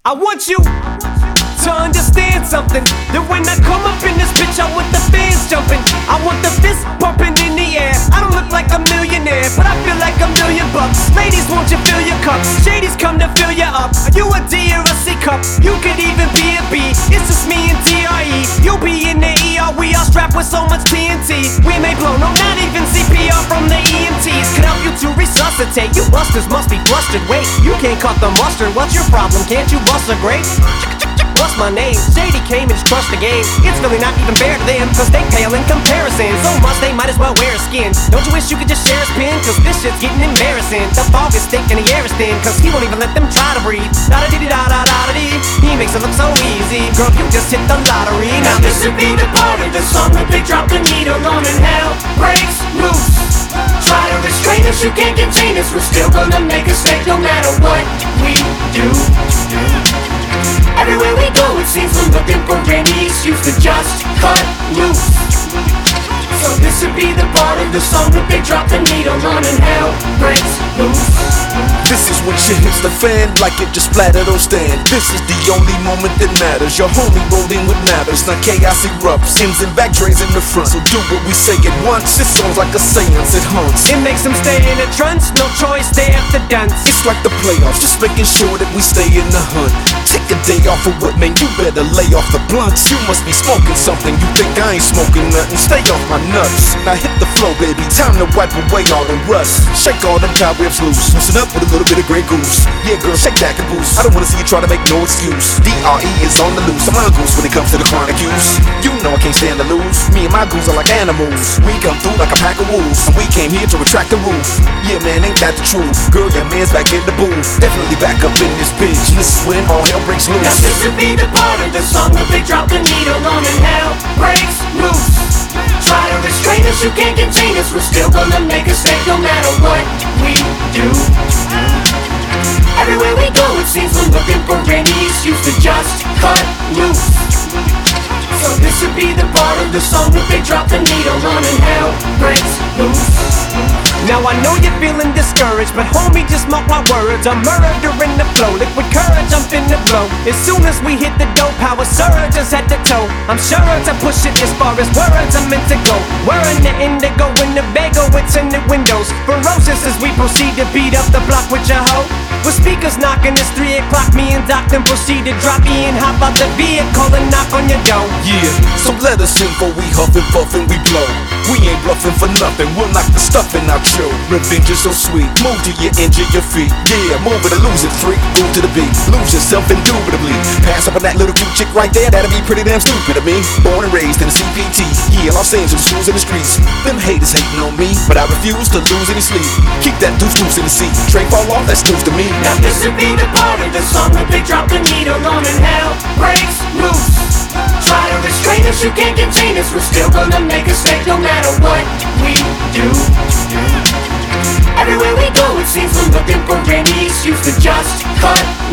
I want you to understand something, that when I come up in this bitch, I want the fans jumping, I want the fist pumping in the air. I don't look like a millionaire, but I feel like $1,000,000. Ladies, won't you fill your cups? Shadies come to fill you up. Are you a D or a C cup? You could even be a B. It's just me and DRE. You'll be in the ER. We are strapped with so much TNT. We may blow, no, not even CPR from the EMTs. Could help you to resuscitate. You busters must be flustered. Wait, you can't cut the mustard. What's your problem? Can't you bust a grape? What's my name? Shady came and just crushed the game. It's really not even fair to them, cause they pale in comparison. So much they might as well wear a skin. Don't you wish you could just share his pin? Cause this shit's getting embarrassing. The fog is thick and the air is thin, cause he won't even let them try to breathe. Da-da-dee-da-da-da-da-dee. He makes it look so easy. Girl, you just hit the lottery. Now this would be the part of the song that they drop the needle on and hell breaks loose. Try to restrain us, you can't contain us. We're still gonna make a mistake no matter what we do. Everywhere we go, it seems we're looking for any excuse to just cut loose. So this would be the part of the song that they drop the needle on and hell breaks loose. This is when shit hits the fan like it just splattered on stand. This is the only moment that matters. Your homie rolling with matters. Now chaos erupts, ends and back drains in the front. So do what we say at once. It sounds like a seance, it haunts. It makes them stay in a trance, no choice, they have to dance. It's like the playoffs, just making sure that we stay in the hunt. Take a day off of what, man, you better lay off the blunts. You must be smoking something, you think I ain't smoking nothing. Stay off my nuts, now hit the flow, baby. Time to wipe away all the rust. Shake all them cobwebs loose, loosen up with a little bit of Grey Goose. Yeah, girl, shake that caboose. I don't wanna see you try to make no excuse. DRE is on the loose, I'm a goose when it comes to the chronic use. You know I can't stand to lose. Me and my goons are like animals. We come through like a pack of wolves, and we came here to retract the roof. Yeah, man, ain't that the truth? Girl, your man's back in the booth. Definitely back up in this bitch. This is when all hell breaks loose. Now this would be the part of the song that they drop the needle on and hell breaks loose. Try to restrain us, you can't contain us. We're still gonna make a mistake no matter what we do. Everywhere we go, it seems we're looking for any excuse to just cut loose. So this would be the part of the song that they drop the needle on and hell breaks loose. Now I know you're feeling discouraged, but homie, just mark my words. I'm murdering the flow, liquid courage, I'm finna blow. As soon as we hit the dope, power surges at the toe. I'm sure to push it as far as words are meant to go. We're in the indigo, in the bagel, it's in the windows. Ferocious as we proceed to beat up the block with your hoe. With speakers knocking, it's 3 o'clock, me and Doc then proceed to drop me and hop out the vehicle and knock on your door. Yeah, so let us in before we huff and puff and we blow. We ain't bluffing for nothing, we'll knock the stuffing out your. Revenge is so sweet, move till you injure your feet. Yeah, move it or lose it, freak, move to the beat. Lose yourself indubitably. Pass up on that little cute chick right there, that'll be pretty damn stupid of me. Born and raised in the CPT, yeah, Los Angeles, schools in the streets. Them haters hating on me, but I refuse to lose any sleep. Keep that deuce in the seat, Trey fall off, that's news to me. Now this would be the part of the song that they drop the needle on and hell breaks loose. Try to restrain us, you can't contain us. We're still gonna make a mistake no matter what we do. Everywhere we go, it seems we're looking for any excuse to just cut